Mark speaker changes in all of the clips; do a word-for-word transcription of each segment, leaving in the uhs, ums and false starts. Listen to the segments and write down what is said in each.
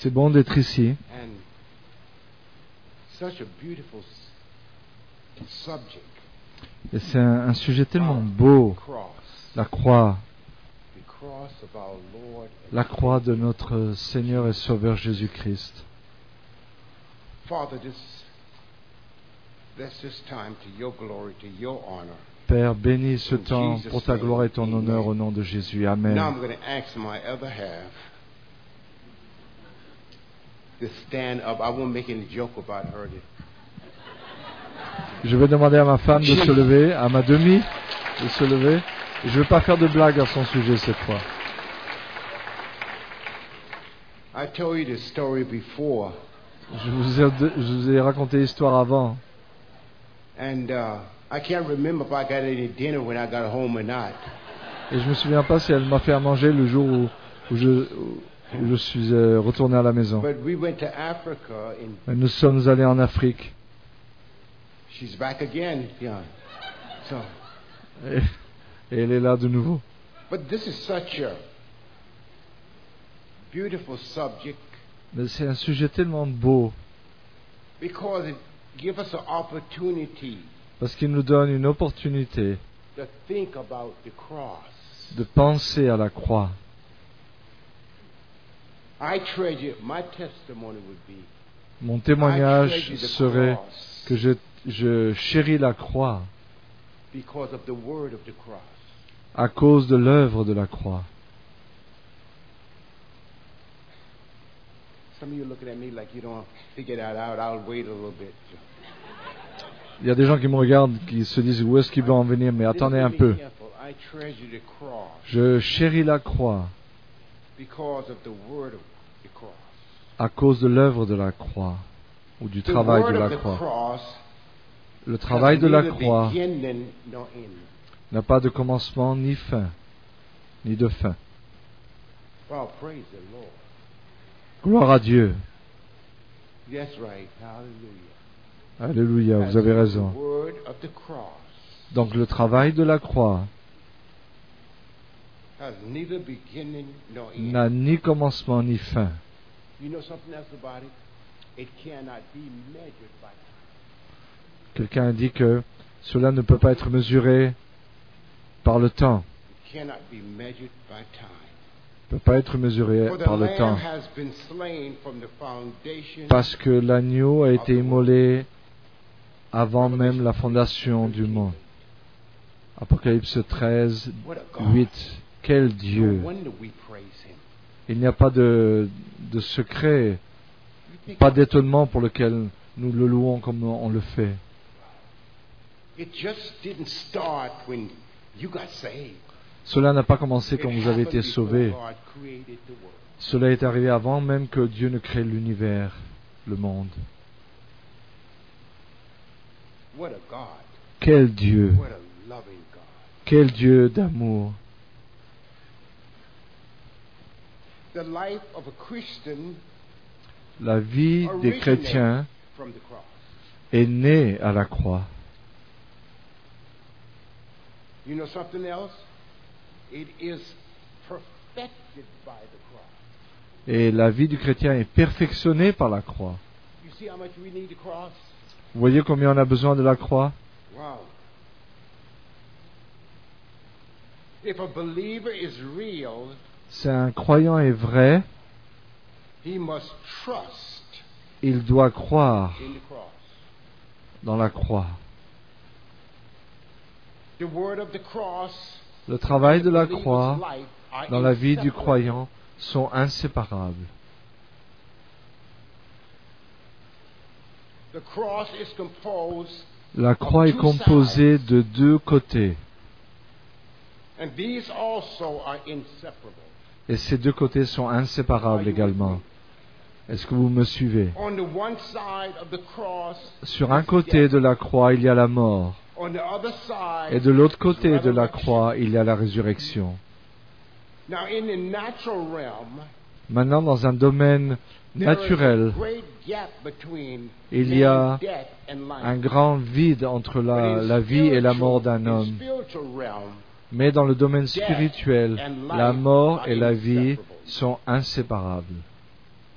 Speaker 1: C'est bon d'être ici.
Speaker 2: And such a beautiful s- subject.
Speaker 1: Et c'est un, un sujet tellement beau.
Speaker 2: Cross.
Speaker 1: La croix.
Speaker 2: The cross of our Lord and
Speaker 1: La croix de notre Seigneur et Sauveur Jésus-Christ.
Speaker 2: Father, this bless this time to your glory, to your honor.
Speaker 1: Père, bénis ce temps pour ta gloire et ton honneur au nom de Jésus. Amen.
Speaker 2: Now I'm going to ask my other half to stand up. I won't make any joke about her.
Speaker 1: Je vais demander à ma femme de se lever, à ma demi de se lever. Et je ne vais pas faire de blague à son sujet cette fois.
Speaker 2: I told you this story before.
Speaker 1: Je vous ai, je vous ai raconté l'histoire avant.
Speaker 2: And uh, I can't remember if I got any dinner when I got home or not.
Speaker 1: Et je me souviens pas si elle m'a fait à manger le jour où, où, je, où je suis euh, retourné à la maison.
Speaker 2: But we went to Africa and
Speaker 1: Mais nous sommes allés en Afrique.
Speaker 2: she's back again, yeah. So,
Speaker 1: Et, et elle est là de nouveau.
Speaker 2: but this is such a beautiful subject
Speaker 1: Mais c'est un sujet tellement beau
Speaker 2: because it gives us an opportunity
Speaker 1: parce qu'il nous donne une opportunité
Speaker 2: to think about the cross.
Speaker 1: de penser à la croix.
Speaker 2: I treasure, my testimony would be,
Speaker 1: Mon
Speaker 2: I
Speaker 1: témoignage
Speaker 2: treasure the
Speaker 1: serait
Speaker 2: cross
Speaker 1: que je, je chéris la croix
Speaker 2: because of the word of the cross.
Speaker 1: à cause de l'œuvre de la croix.
Speaker 2: Some of you looking at me like you don't figure that out. I'll wait a little bit.
Speaker 1: Il y a des gens qui me regardent, qui se disent où est-ce qu'il va en venir, mais attendez un peu.
Speaker 2: I treasure the cross
Speaker 1: Je chéris la croix
Speaker 2: because of the word of the cross.
Speaker 1: à cause de l'œuvre de la croix ou du
Speaker 2: The
Speaker 1: travail
Speaker 2: word
Speaker 1: de la
Speaker 2: of the
Speaker 1: croix.
Speaker 2: cross
Speaker 1: Le travail de la
Speaker 2: has neither
Speaker 1: croix
Speaker 2: beginning nor end.
Speaker 1: n'a pas de commencement ni fin, ni de fin.
Speaker 2: Well, praise the Lord.
Speaker 1: Gloire à Dieu.
Speaker 2: Yes, right. Hallelujah.
Speaker 1: Alléluia, vous avez raison.
Speaker 2: The word of the cross
Speaker 1: Donc le travail de la croix
Speaker 2: has neither beginning nor end.
Speaker 1: n'a ni commencement ni fin.
Speaker 2: You know something else about it? It cannot be measured by time.
Speaker 1: Quelqu'un a dit que cela ne peut pas être mesuré par le temps.
Speaker 2: It cannot be measured by time.
Speaker 1: Ne peut pas être mesuré
Speaker 2: For the
Speaker 1: par le
Speaker 2: Lamb
Speaker 1: temps.
Speaker 2: has been slain from the foundation
Speaker 1: Parce que l'agneau a été immolé avant même la fondation du monde. Apocalypse treize,
Speaker 2: What a God.
Speaker 1: huit. Quel
Speaker 2: No
Speaker 1: Dieu!
Speaker 2: wonder we praise Him.
Speaker 1: Il n'y a pas de, de secret,
Speaker 2: You think
Speaker 1: pas d'étonnement pour lequel nous le louons comme on le fait.
Speaker 2: it just didn't start when you got saved.
Speaker 1: Cela n'a pas commencé
Speaker 2: It
Speaker 1: quand vous avez été
Speaker 2: happened before
Speaker 1: sauvés.
Speaker 2: God created the world.
Speaker 1: Cela est arrivé avant même que Dieu ne crée l'univers, le monde.
Speaker 2: What a God.
Speaker 1: Quel Dieu!
Speaker 2: What a loving God.
Speaker 1: Quel Dieu d'amour!
Speaker 2: The life of a Christian
Speaker 1: La vie des chrétiens
Speaker 2: from the cross.
Speaker 1: est née à la croix.
Speaker 2: You know something else? It is perfected by the cross.
Speaker 1: Et la vie du chrétien est perfectionnée par la croix.
Speaker 2: You see how much we need the cross?
Speaker 1: Vous voyez combien on a besoin de la croix?
Speaker 2: Wow. If a believer is real,
Speaker 1: Si un croyant est vrai,
Speaker 2: he must trust
Speaker 1: il doit croire
Speaker 2: in the cross.
Speaker 1: dans la croix.
Speaker 2: The word of the cross
Speaker 1: Le travail de la
Speaker 2: and the believer's
Speaker 1: croix
Speaker 2: life are
Speaker 1: dans la vie du
Speaker 2: inseparable.
Speaker 1: croyant sont inséparables.
Speaker 2: The cross is composed,
Speaker 1: La croix est composée de deux côtés,
Speaker 2: and these also are inseparable.
Speaker 1: et ces deux côtés sont inséparables également. Est-ce que vous me suivez?
Speaker 2: On the one side of the cross,
Speaker 1: Sur un côté de la croix, il y a la mort,
Speaker 2: on the other side,
Speaker 1: et de l'autre côté
Speaker 2: is
Speaker 1: de la
Speaker 2: resurrection.
Speaker 1: croix, il y a la résurrection.
Speaker 2: Now, in the natural realm,
Speaker 1: Maintenant, dans un domaine
Speaker 2: there is a
Speaker 1: naturel,
Speaker 2: great gap between
Speaker 1: il y a
Speaker 2: death and life.
Speaker 1: un grand vide entre
Speaker 2: But
Speaker 1: la,
Speaker 2: in
Speaker 1: la vie et la mort
Speaker 2: spiritual-
Speaker 1: d'un
Speaker 2: in
Speaker 1: homme.
Speaker 2: spiritual realm,
Speaker 1: Mais dans le domaine spirituel, la mort et la vie sont inséparables.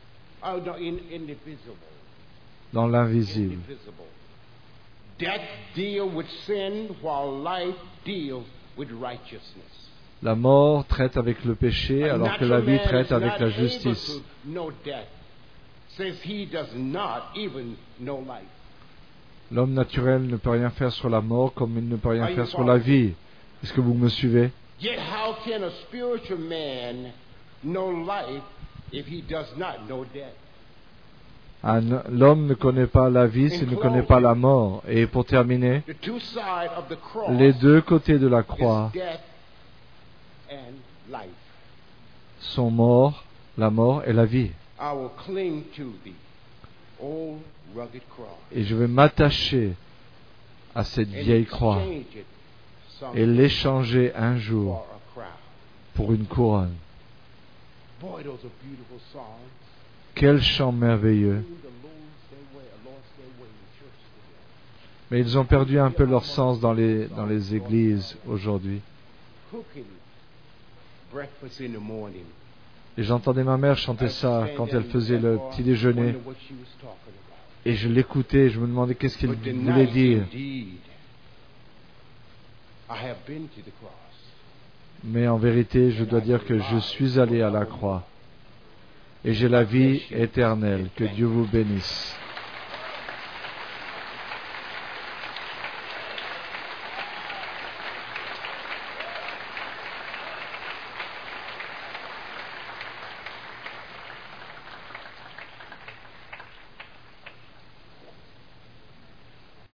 Speaker 2: Oh, no, in, indivisible.
Speaker 1: dans l'invisible.
Speaker 2: Indivisible. Death deals with sin while life deals with righteousness.
Speaker 1: La mort traite avec le péché
Speaker 2: A
Speaker 1: alors que la
Speaker 2: natural
Speaker 1: vie
Speaker 2: man
Speaker 1: traite
Speaker 2: is
Speaker 1: avec
Speaker 2: not
Speaker 1: la
Speaker 2: able
Speaker 1: justice.
Speaker 2: to know death, since he does not even know life.
Speaker 1: L'homme naturel ne peut rien faire sur la mort comme il ne peut rien
Speaker 2: Are you
Speaker 1: faire sur la vie. Est-ce que vous me suivez?
Speaker 2: Yet how can a spiritual man know life if he does not know death?
Speaker 1: Un- L'homme ne connaît pas la vie s'il ne connaît pas la mort. Et pour terminer,
Speaker 2: The two sides of the cross
Speaker 1: les deux côtés de la croix
Speaker 2: is death and life.
Speaker 1: sont morts, la mort et la vie.
Speaker 2: I will cling to the old rugged cross
Speaker 1: Et je vais m'attacher à cette
Speaker 2: and
Speaker 1: vieille croix
Speaker 2: exchange it
Speaker 1: et
Speaker 2: someday
Speaker 1: l'échanger un jour
Speaker 2: for a crown.
Speaker 1: pour une couronne.
Speaker 2: Boy, those are beautiful songs.
Speaker 1: Quel chant merveilleux!
Speaker 2: Sing the Lord's Day way, a Lord's Day way in church today.
Speaker 1: Mais ils ont perdu un peu leur sens dans les, dans les églises aujourd'hui.
Speaker 2: Cooking breakfast in the morning.
Speaker 1: Et j'entendais ma mère chanter ça quand elle faisait le petit déjeuner.
Speaker 2: Wonder what she was talking about.
Speaker 1: Et je l'écoutais, je me demandais qu'est-ce qu'il
Speaker 2: But
Speaker 1: voulait
Speaker 2: tonight,
Speaker 1: dire.
Speaker 2: indeed, I have been to the cross.
Speaker 1: Mais en vérité, je dois dire que je suis allé à la croix. Et j'ai la vie éternelle. Que Dieu vous bénisse.